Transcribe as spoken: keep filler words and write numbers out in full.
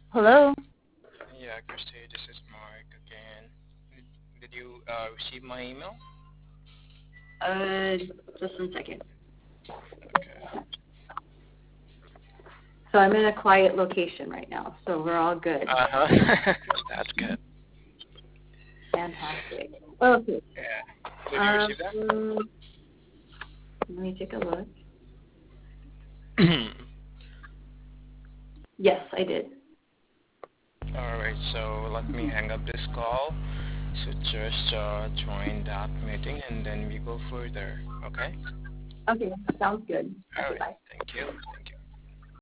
Hello? Yeah, Christy, this is Mark again. Did, did you uh, receive my email? Uh, just one second. Okay. So I'm in a quiet location right now, so we're all good. Uh-huh. That's good. Fantastic. Okay. Yeah. Did you Um, receive that? let me take a look. Yes, I did. All right, so let me hang up this call. So just uh, join that meeting and then we go further. Okay? Okay, sounds good. All Okay, right. bye. Thank you. Thank